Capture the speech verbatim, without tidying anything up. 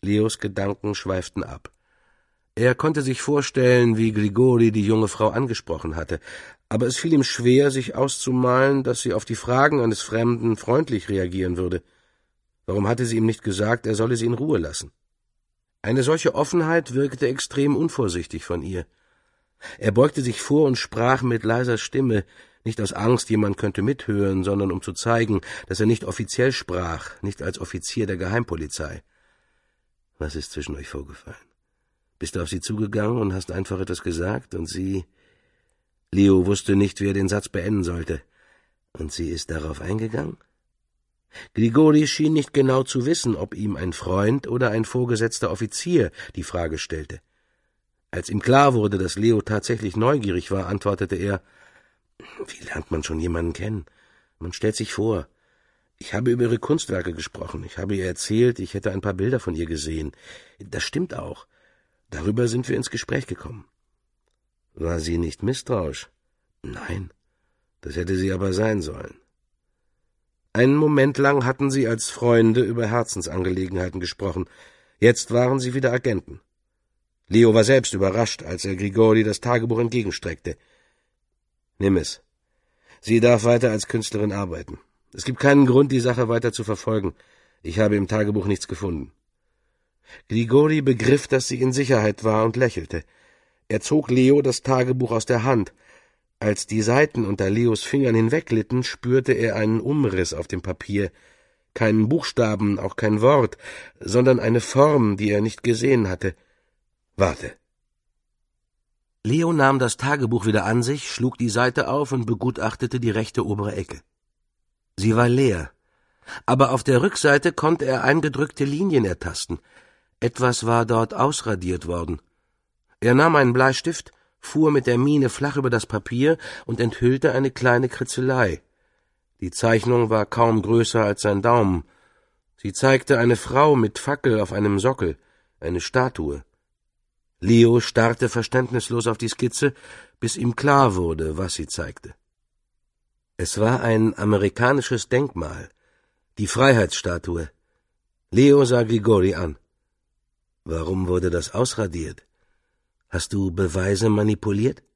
Leos Gedanken schweiften ab. Er konnte sich vorstellen, wie Grigori die junge Frau angesprochen hatte, aber es fiel ihm schwer, sich auszumalen, dass sie auf die Fragen eines Fremden freundlich reagieren würde. Warum hatte sie ihm nicht gesagt, er solle sie in Ruhe lassen? Eine solche Offenheit wirkte extrem unvorsichtig von ihr. Er beugte sich vor und sprach mit leiser Stimme, nicht aus Angst, jemand könnte mithören, sondern um zu zeigen, dass er nicht offiziell sprach, nicht als Offizier der Geheimpolizei. »Was ist zwischen euch vorgefallen? Bist du auf sie zugegangen und hast einfach etwas gesagt, und sie...« Leo wusste nicht, wie er den Satz beenden sollte. »Und sie ist darauf eingegangen?« Grigori schien nicht genau zu wissen, ob ihm ein Freund oder ein vorgesetzter Offizier die Frage stellte. Als ihm klar wurde, dass Leo tatsächlich neugierig war, antwortete er, »Wie lernt man schon jemanden kennen? Man stellt sich vor. Ich habe über ihre Kunstwerke gesprochen. Ich habe ihr erzählt, ich hätte ein paar Bilder von ihr gesehen. Das stimmt auch. Darüber sind wir ins Gespräch gekommen.« »War sie nicht misstrauisch?« »Nein, das hätte sie aber sein sollen.« Einen Moment lang hatten sie als Freunde über Herzensangelegenheiten gesprochen. Jetzt waren sie wieder Agenten. Leo war selbst überrascht, als er Grigori das Tagebuch entgegenstreckte. »Nimm es. Sie darf weiter als Künstlerin arbeiten. Es gibt keinen Grund, die Sache weiter zu verfolgen. Ich habe im Tagebuch nichts gefunden.« Grigori begriff, dass sie in Sicherheit war, und lächelte. Er zog Leo das Tagebuch aus der Hand. Als die Seiten unter Leos Fingern hinwegglitten, spürte er einen Umriss auf dem Papier. Keinen Buchstaben, auch kein Wort, sondern eine Form, die er nicht gesehen hatte. »Warte!« Leo nahm das Tagebuch wieder an sich, schlug die Seite auf und begutachtete die rechte obere Ecke. Sie war leer, aber auf der Rückseite konnte er eingedrückte Linien ertasten. Etwas war dort ausradiert worden. Er nahm einen Bleistift, fuhr mit der Miene flach über das Papier und enthüllte eine kleine Kritzelei. Die Zeichnung war kaum größer als sein Daumen. Sie zeigte eine Frau mit Fackel auf einem Sockel, eine Statue. Leo starrte verständnislos auf die Skizze, bis ihm klar wurde, was sie zeigte. Es war ein amerikanisches Denkmal, die Freiheitsstatue. Leo sah Grigori an. »Warum wurde das ausradiert? Hast du Beweise manipuliert?«